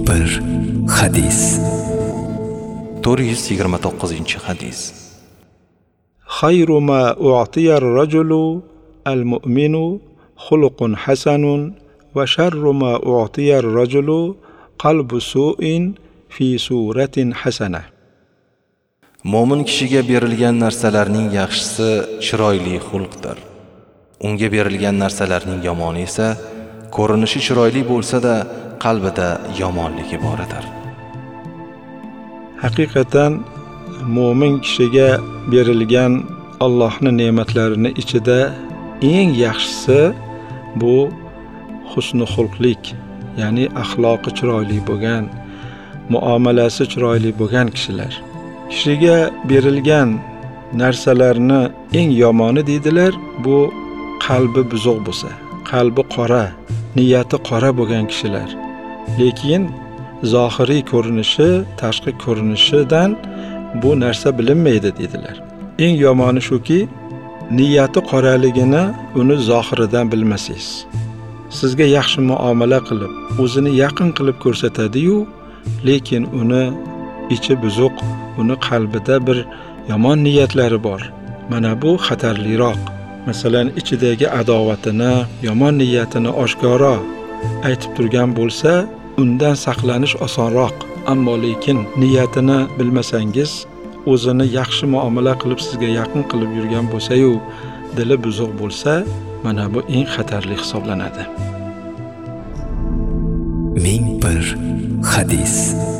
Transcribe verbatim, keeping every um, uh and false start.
bir hadis. to'rt yuz yigirma to'qqizinchi hadis. Xayru ma u'tiya ar-rajulu al-mu'minu xuluqun hasanun va sharru ma u'tiya ar-rajulu qalbu su'in fi suratin hasana. Mo'min kishiga berilgan narsalarning yaxshisi chiroyli xulqdir. Unga berilgan narsalarning yomoni esa ko'rinishi chiroyli bo'lsa-da qalbida yomonligi boridir. Haqiqatan mo'min kishiga berilgan Allohning ne'matlarini ichida eng yaxshisi bu husnul xulqlik, ya'ni axloqi chiroyli bo'lgan, muomalasi chiroyli bo'lgan kishilar. Kishiga berilgan narsalarni eng yomoni deydilar, bu qalbi buzuq bo'lsa, qalbi qora, niyati qora bo'lgan kishilar. Lekin zohiriy ko'rinishi, tashqi ko'rinishidan bu narsa bilinmaydi deydilar. Eng yomoni shuki, niyati qoraligini uni zohiridan bilmasangiz. Sizga yaxshi muomala qilib, o'zini yaqin qilib ko'rsatadi-yu, lekin uni ichi buzuq, uni qalbida bir yomon niyatlari bor. Mana bu xatarliroq. Masalan, ichidagi adovatini, yomon niyatini oshkora aytib turgan bo'lsa, undan saqlanish osonroq. Ammo lekin niyatini bilmasangiz, o'zini yaxshi muomala qilib sizga yaqin qilib yurgan bo'lsa-yu, dili buzuq bo'lsa, mana bu eng xatarli hisoblanadi. ming bir hadis.